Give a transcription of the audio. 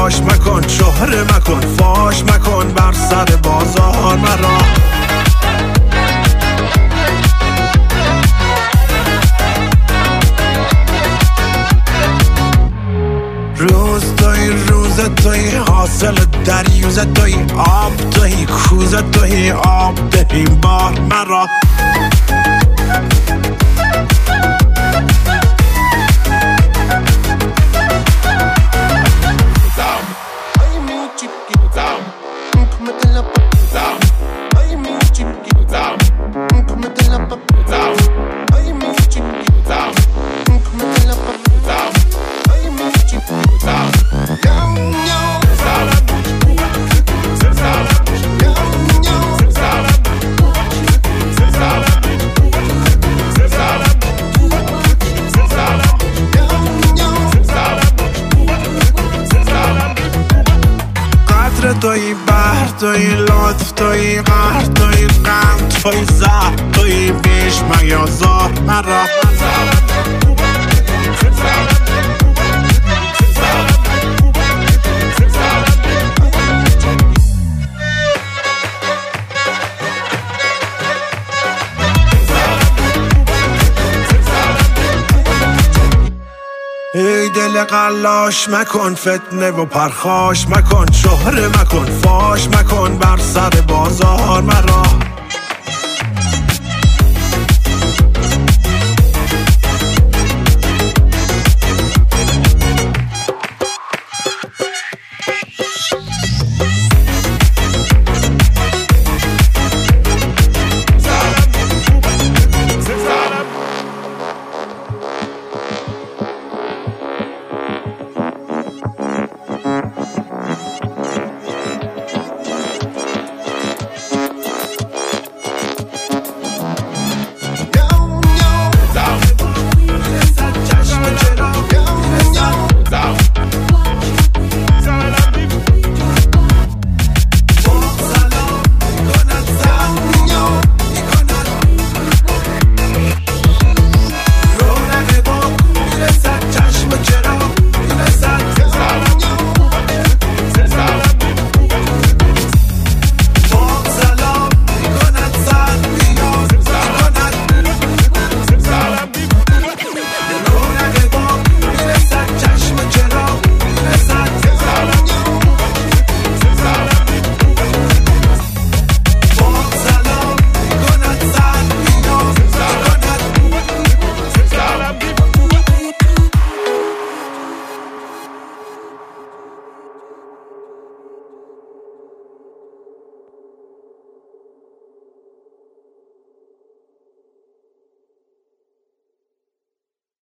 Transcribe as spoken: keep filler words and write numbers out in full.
قلاش مکن، شهره مکن، فاش مکن بر سر بازار مرا. روز توی روز توی حاصل دریوز توی آب توی کوز توی آب دهیم بار مرا. توی بحر توی لطف توی قهر توی غم توی زهر توی بیش میازار مرا. ای دل قلاش مکن، فتنه و پرخاش مکن، شهره مکن، فاش مکن بر سر بازار مرا.